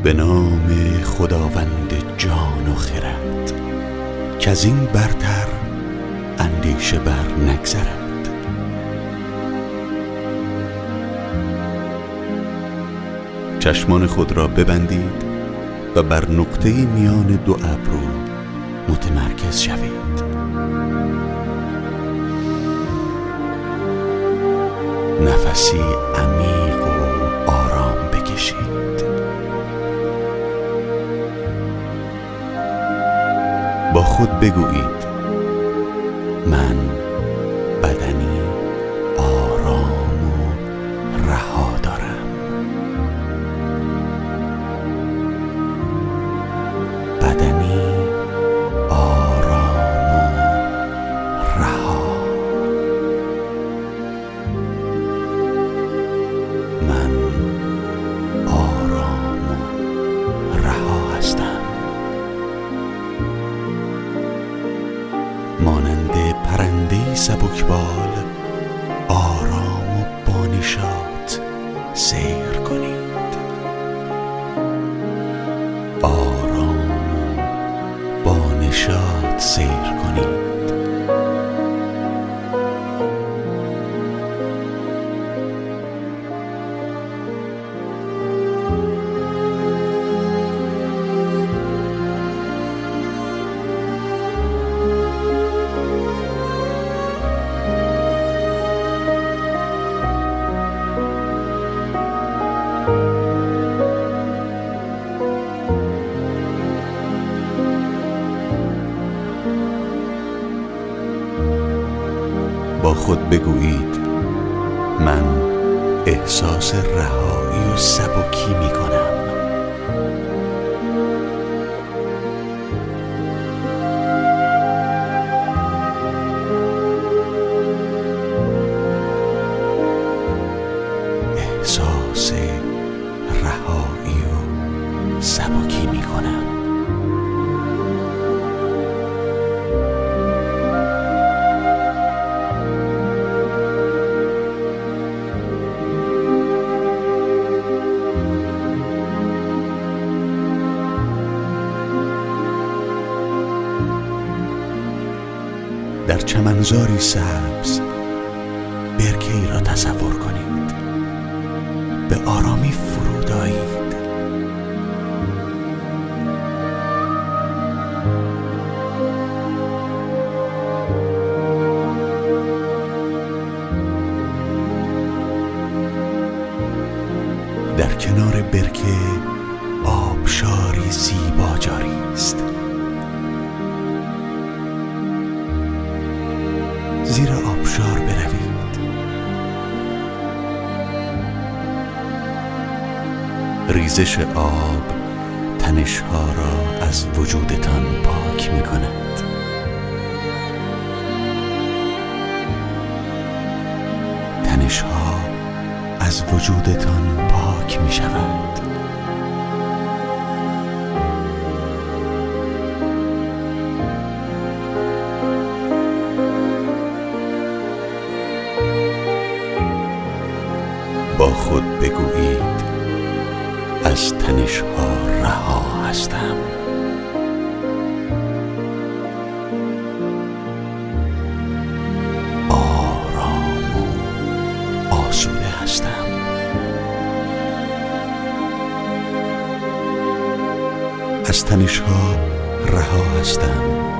به نام خداوند جان و خرد، که از این برتر اندیشه بر نگذرد. چشمان خود را ببندید و بر نقطه میان دو ابرو متمرکز شوید. نفسی عمیق و آرام بکشید. با خود بگویید: من بدنی آرام و رها دارم. بدنی آرام و رها. من آرام و رها هستم. مانند پرنده‌ای سبکبال آرام و بانشات سیر کنید. آرام و بانشات سیر کنید. با خود بگویید: من احساس رهایی و سبکی می کنم. احساس رهایی و سبکی می کنم. در چمنزاری سبز برکه‌ای را تصور کنید. به آرامی فرود آیید. در کنار برکه آبشاری زیبا جاری است. زیر آبشار بروید. ریزش آب تنش‌ها را از وجودتان پاک می کند. تنش‌ها از وجودتان پاک می شود. با خود بگویید: از تنش‌ها رها هستم. آرام و آسوده هستم. از تنش‌ها رها هستم.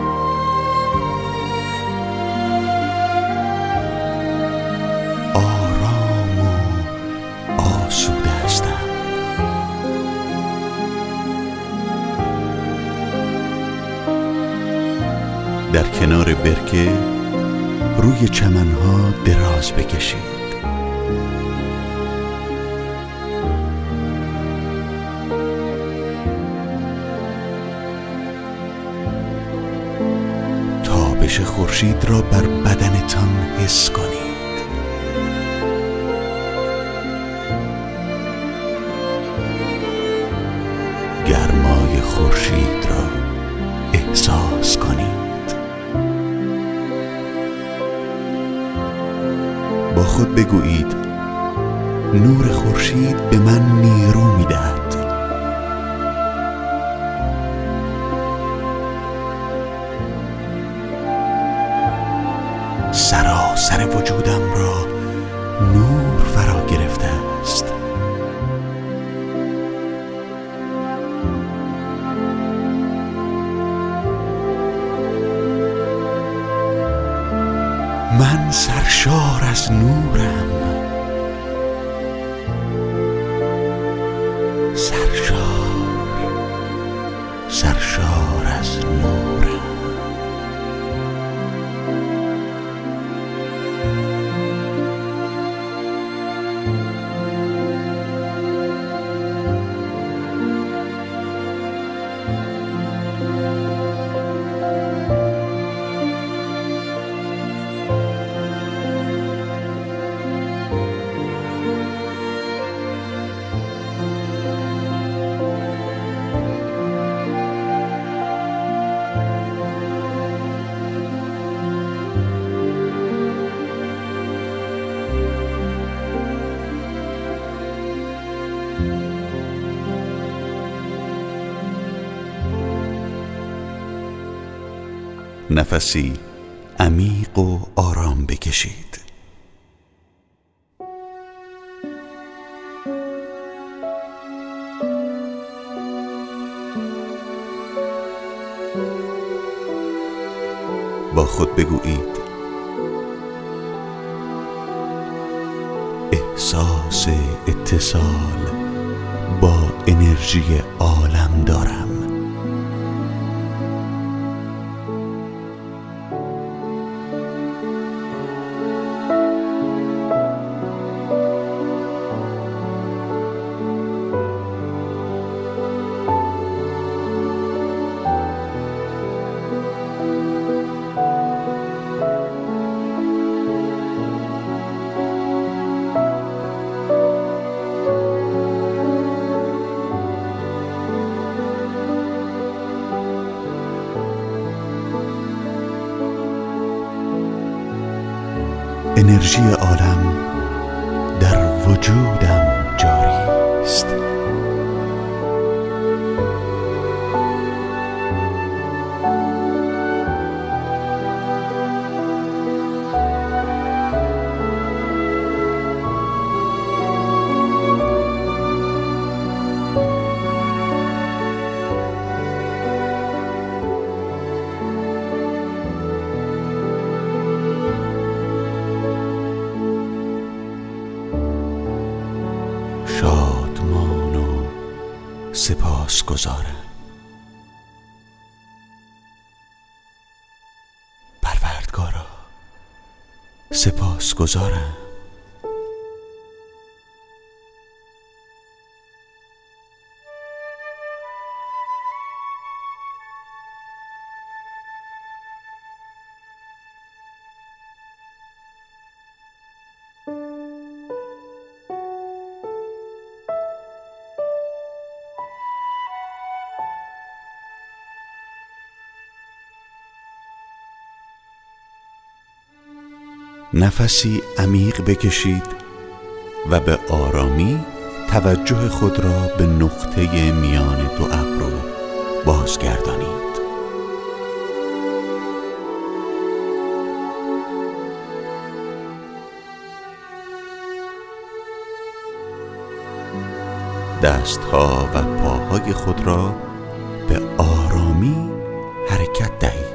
در کنار برکه روی چمنها دراز بکشید. تابش خورشید را بر بدنتان حس کنید. گرمای خورشید را احساس کنید. با خود بگویید: نور خورشید به من نیرو می‌دهد. سراسر وجودم را نور فرا گرفته است. من سرشار از نورم، سرشار از نورم. نفسی عمیق و آرام بکشید. با خود بگویید احساس اتصال با انرژی عالم دارم. انرژی عالم در وجودم جاری است. شادمان و سپاسگزارم. پروردگارا سپاسگزارم. نفسی عمیق بکشید و به آرامی توجه خود را به نقطه میان دو ابرو بازگردانید. دستها و پاهای خود را به آرامی حرکت دهید.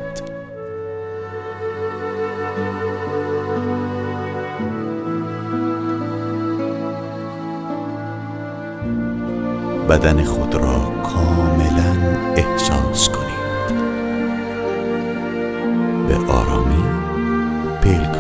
بدن خود را کاملا احساس کنید. به آرامی پلک